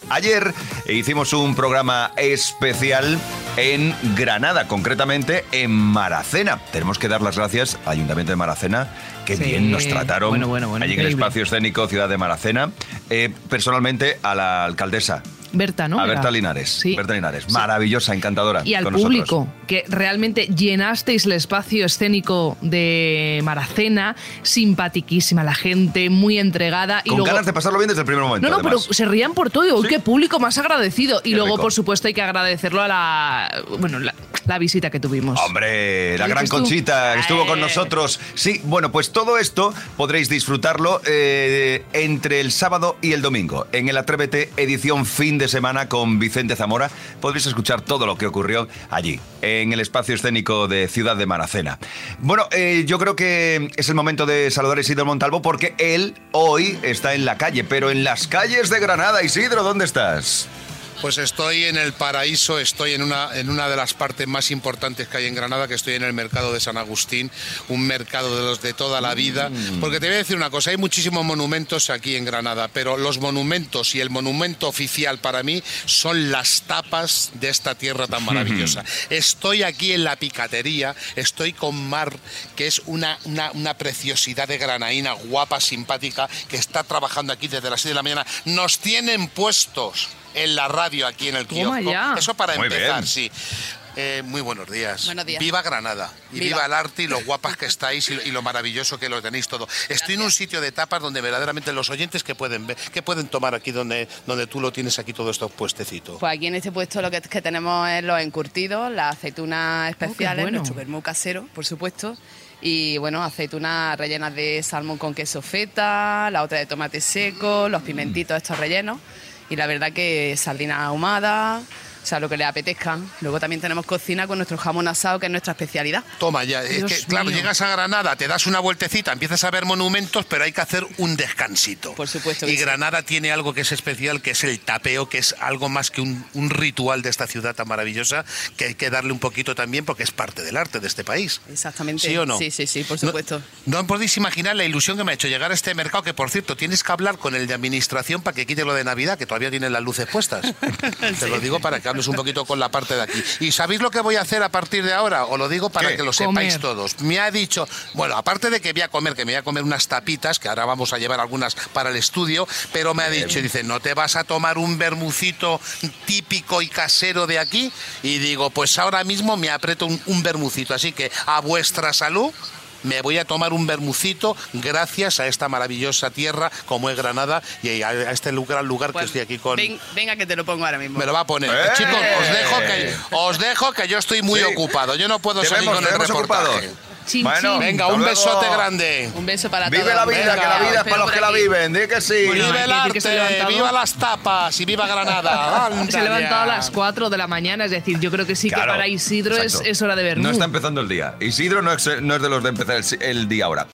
Ayer hicimos un programa especial en Granada, concretamente en Maracena. Tenemos que dar las gracias al Ayuntamiento de Maracena, que sí, bien nos trataron bueno, allí en el espacio escénico Ciudad de Maracena. Personalmente a la alcaldesa. Berta, ¿no? A Berta Linares. Sí. Berta Linares, maravillosa, encantadora. Y al con público, nosotros. que realmente llenasteis el espacio escénico de Maracena, simpatiquísima la gente, muy entregada. Con ganas de pasarlo bien desde el primer momento. No, además. pero se rían por todo. ¿Sí? ¡Qué público más agradecido! Y Qué luego, rico. por supuesto, hay que agradecerlo a la visita que tuvimos. Hombre, la ¿Qué gran dices tú? Conchita que estuvo con nosotros. Sí, bueno, pues todo esto podréis disfrutarlo entre el sábado y el domingo. En el Atrévete, edición fin de semana con Vicente Zamora, podréis escuchar todo lo que ocurrió allí, en el espacio escénico de Ciudad de Maracena. Bueno, yo creo que es el momento de saludar a Isidro Montalvo, porque él hoy está en la calle, pero en las calles de Granada. Isidro, ¿dónde estás? Pues estoy en el paraíso, estoy en una de las partes más importantes que hay en Granada, que estoy en el mercado de San Agustín, un mercado de los de toda la vida. Porque te voy a decir una cosa, hay muchísimos monumentos aquí en Granada, pero los monumentos y el monumento oficial para mí son las tapas de esta tierra tan maravillosa. Estoy aquí en la picatería, estoy con Mar, que es una preciosidad de granaína, guapa, simpática, que está trabajando aquí desde las 6 de la mañana. Nos tienen puestos en la radio aquí en el Toma kiosco. ya. Eso para Muy empezar, bien. sí. Muy buenos días. Buenos días. Viva Granada. Y viva el arte y lo guapas que estáis y lo maravilloso que lo tenéis todo. Estoy en un sitio de tapas donde verdaderamente los oyentes que pueden ver, que pueden tomar aquí donde tú lo tienes aquí todos estos puestecitos. Pues aquí en este puesto lo que tenemos es los encurtidos, las aceitunas especiales, bueno. nuestro vermú casero, por supuesto. Y bueno, aceitunas rellenas de salmón con queso feta, la otra de tomate seco, los pimentitos estos rellenos. Y la verdad que sardinas ahumadas, o sea, lo que les apetezca. Luego también tenemos cocina con nuestro jamón asado, que es nuestra especialidad. Toma ya, es Dios que claro, mío. llegas a Granada, te das una vueltecita, empiezas a ver monumentos, pero hay que hacer un descansito. Por supuesto que Y sí. Granada tiene algo que es especial, que es el tapeo, que es algo más que un ritual de esta ciudad tan maravillosa, que hay que darle un poquito también porque es parte del arte de este país. Exactamente. ¿Sí o no? Sí, por supuesto. No podéis imaginar la ilusión que me ha hecho llegar a este mercado, que por cierto, tienes que hablar con el de administración para que quite lo de Navidad, que todavía tienen las luces puestas. Te lo digo para que hables un poquito con la parte de aquí. ¿Y sabéis lo que voy a hacer a partir de ahora? Os lo digo para ¿Qué? que lo sepáis Comer. todos. Me ha dicho, bueno, aparte de que voy a comer, que me voy a comer unas tapitas, que ahora vamos a llevar algunas para el estudio, pero me ha dicho, dice, ¿no te vas a tomar un vermucito típico y casero de aquí? Y digo, pues ahora mismo me aprieto un vermucito, así que a vuestra salud. Me voy a tomar un vermucito gracias a esta maravillosa tierra como es Granada y a este lugar que Pues estoy aquí con... venga que te lo pongo ahora mismo. Me lo va a poner. Chicos, os dejo que yo estoy muy Sí. ocupado. Yo no puedo Te salir vemos, con te el vemos reportaje. ocupado. Chin, Bueno, chin. Venga, Hasta un luego. besote grande. Un beso para todos. Vive la vida, Venga. que la vida es para Espero los por que la aquí. viven, di que sí. Bueno, Vive hay el que decir que se ha arte, levantado. viva las tapas y viva Granada. Anda Se ha levantado a ya. las 4 de la mañana, es decir, yo creo que sí Claro, que para Isidro exacto. es hora de ver. No está empezando el día. Isidro no es de los de empezar el día ahora.